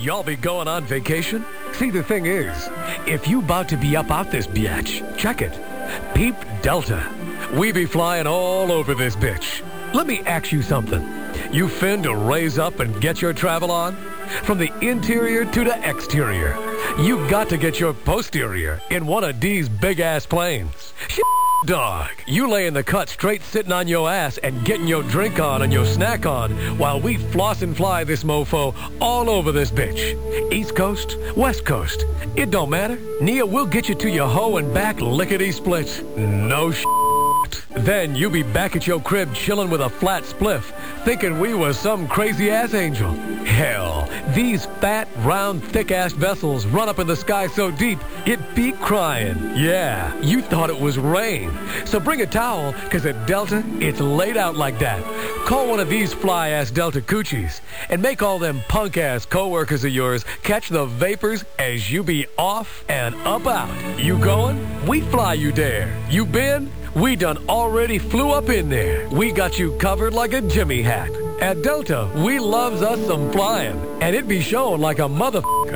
y'all be going on vacation? See, the thing is, if you about to be up out this biatch, check it. Peep Delta. We be flying all over this bitch. Let me ask you something. You fin to raise up and get your travel on? From the interior to the exterior. You got to get your posterior in one of these big-ass planes. Shit, dog. You lay in the cut straight sitting on your ass and getting your drink on and your snack on while we floss and fly this mofo all over this bitch. East Coast, West Coast. It don't matter. Nia will get you to your hoe and back lickety-split. No shit. Then you be back at your crib chilling with a flat spliff, thinking we was some crazy-ass angel. Hell, these fat, round, thick-ass vessels run up in the sky so deep, it be crying. Yeah, you thought it was rain. So bring a towel, because at Delta, it's laid out like that. Call one of these fly-ass Delta coochies, and make all them punk-ass co-workers of yours catch the vapors as you be off and up out. You going? We fly you there. You been? We done already flew up in there. We got you covered like a Jimmy hat. At Delta, we loves us some flying, and it be showing like a motherfucker.